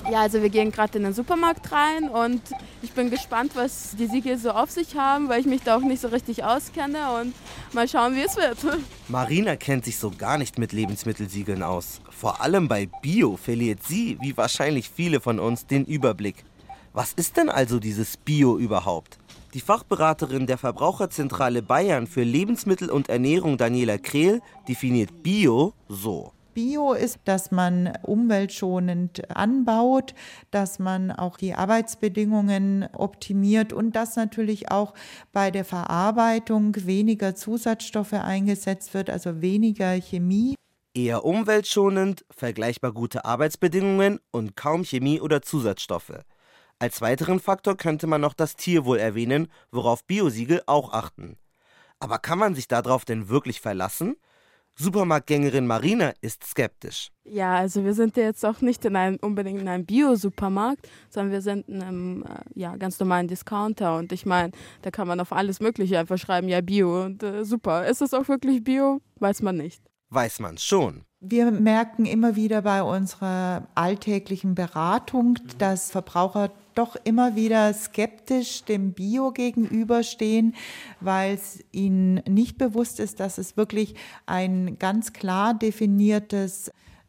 Ja, also wir gehen gerade in den Supermarkt rein und ich bin gespannt, was die Siegel so auf sich haben, weil ich mich da auch nicht so richtig auskenne und mal schauen, wie es wird. Marina kennt sich so gar nicht mit Lebensmittelsiegeln aus. Vor allem bei Bio verliert sie, wie wahrscheinlich viele von uns, den Überblick. Was ist denn also dieses Bio überhaupt? Die Fachberaterin der Verbraucherzentrale Bayern für Lebensmittel und Ernährung, Daniela Krehl, definiert Bio so. Bio ist, dass man umweltschonend anbaut, dass man auch die Arbeitsbedingungen optimiert und dass natürlich auch bei der Verarbeitung weniger Zusatzstoffe eingesetzt wird, also weniger Chemie. Eher umweltschonend, vergleichbar gute Arbeitsbedingungen und kaum Chemie oder Zusatzstoffe. Als weiteren Faktor könnte man noch das Tierwohl erwähnen, worauf Biosiegel auch achten. Aber kann man sich darauf denn wirklich verlassen? Supermarktgängerin Marina ist skeptisch. Ja, also wir sind ja jetzt auch nicht unbedingt in einem Bio-Supermarkt, sondern wir sind in einem ganz normalen Discounter. Und ich meine, da kann man auf alles Mögliche einfach schreiben, ja Bio und super. Ist es auch wirklich Bio? Weiß man nicht. Weiß man schon. Wir merken immer wieder bei unserer alltäglichen Beratung, dass Verbraucher doch immer wieder skeptisch dem Bio gegenüberstehen, weil es ihnen nicht bewusst ist, dass es wirklich ein ganz klar definiertes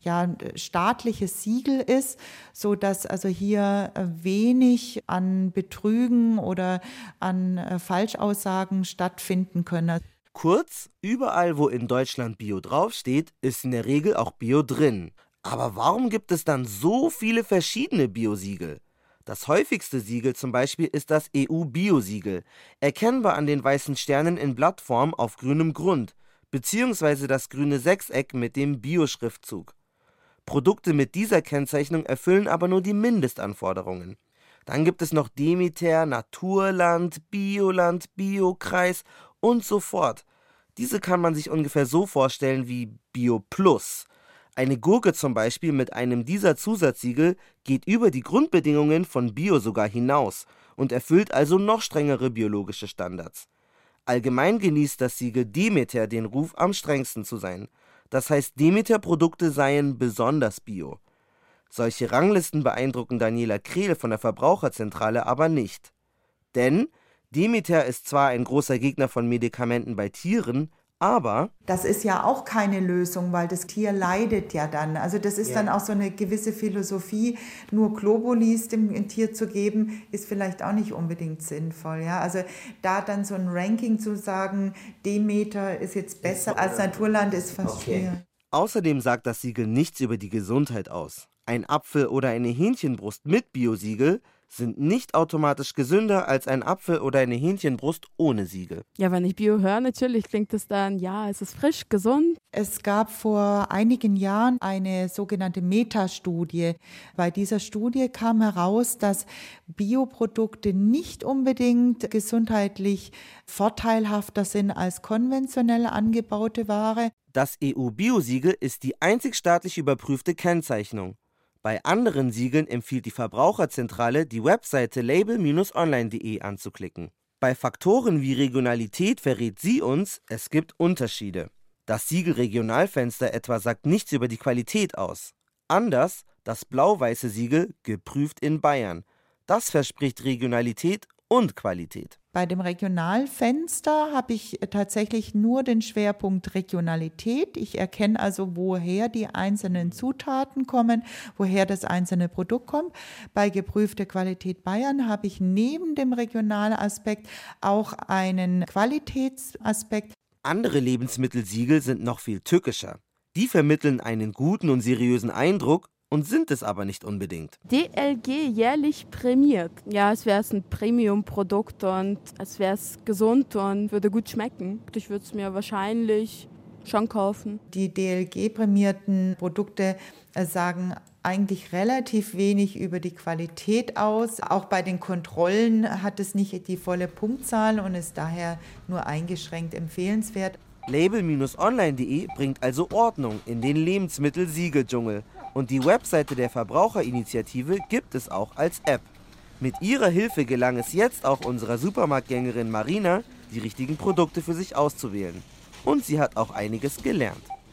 staatliches Siegel ist, so dass also hier wenig an Betrügen oder an Falschaussagen stattfinden können. Kurz, überall, wo in Deutschland Bio draufsteht, ist in der Regel auch Bio drin. Aber warum gibt es dann so viele verschiedene Biosiegel? Das häufigste Siegel zum Beispiel ist das EU-Bio-Siegel, erkennbar an den weißen Sternen in Blattform auf grünem Grund, beziehungsweise das grüne Sechseck mit dem Bio-Schriftzug. Produkte mit dieser Kennzeichnung erfüllen aber nur die Mindestanforderungen. Dann gibt es noch Demeter, Naturland, Bioland, Biokreis und so fort. Diese kann man sich ungefähr so vorstellen wie Bio Plus. Eine Gurke zum Beispiel mit einem dieser Zusatzsiegel geht über die Grundbedingungen von Bio sogar hinaus und erfüllt also noch strengere biologische Standards. Allgemein genießt das Siegel Demeter den Ruf, am strengsten zu sein. Das heißt, Demeter-Produkte seien besonders bio. Solche Ranglisten beeindrucken Daniela Krehl von der Verbraucherzentrale aber nicht. Denn Demeter ist zwar ein großer Gegner von Medikamenten bei Tieren, aber das ist ja auch keine Lösung, weil das Tier leidet ja dann. Also das ist dann auch so eine gewisse Philosophie, nur Globulis dem Tier zu geben, ist vielleicht auch nicht unbedingt sinnvoll. Ja? Also da dann so ein Ranking zu sagen, Demeter ist jetzt besser als Naturland, ist fast schwierig. Außerdem sagt das Siegel nichts über die Gesundheit aus. Ein Apfel oder eine Hähnchenbrust mit Biosiegel sind nicht automatisch gesünder als ein Apfel oder eine Hähnchenbrust ohne Siegel. Ja, wenn ich Bio höre, natürlich klingt es dann, es ist frisch, gesund. Es gab vor einigen Jahren eine sogenannte Metastudie. Bei dieser Studie kam heraus, dass Bioprodukte nicht unbedingt gesundheitlich vorteilhafter sind als konventionell angebaute Ware. Das EU-Biosiegel ist die einzig staatlich überprüfte Kennzeichnung. Bei anderen Siegeln empfiehlt die Verbraucherzentrale, die Webseite label-online.de anzuklicken. Bei Faktoren wie Regionalität verrät sie uns, es gibt Unterschiede. Das Siegel Regionalfenster etwa sagt nichts über die Qualität aus. Anders das blau-weiße Siegel geprüft in Bayern. Das verspricht Regionalität und Qualität. Bei dem Regionalfenster habe ich tatsächlich nur den Schwerpunkt Regionalität. Ich erkenne also, woher die einzelnen Zutaten kommen, woher das einzelne Produkt kommt. Bei geprüfter Qualität Bayern habe ich neben dem Regionalaspekt auch einen Qualitätsaspekt. Andere Lebensmittelsiegel sind noch viel tückischer. Die vermitteln einen guten und seriösen Eindruck und sind es aber nicht unbedingt. DLG jährlich prämiert. Ja, als wäre es ein Premium-Produkt und als wäre es gesund und würde gut schmecken. Ich würde es mir wahrscheinlich schon kaufen. Die DLG-prämierten Produkte sagen eigentlich relativ wenig über die Qualität aus. Auch bei den Kontrollen hat es nicht die volle Punktzahl und ist daher nur eingeschränkt empfehlenswert. Label-online.de bringt also Ordnung in den Lebensmittelsiegeldschungel. Und die Webseite der Verbraucherinitiative gibt es auch als App. Mit ihrer Hilfe gelang es jetzt auch unserer Supermarktgängerin Marina, die richtigen Produkte für sich auszuwählen. Und sie hat auch einiges gelernt.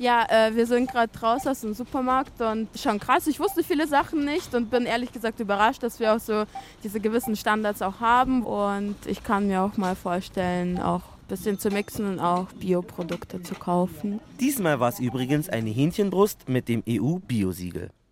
Ja, wir sind gerade draußen aus dem Supermarkt und schon krass. Ich wusste viele Sachen nicht und bin ehrlich gesagt überrascht, dass wir auch so diese gewissen Standards auch haben. Und ich kann mir auch mal vorstellen, auch ein bisschen zu mixen und auch Bioprodukte zu kaufen. Diesmal war es übrigens eine Hähnchenbrust mit dem EU-Biosiegel.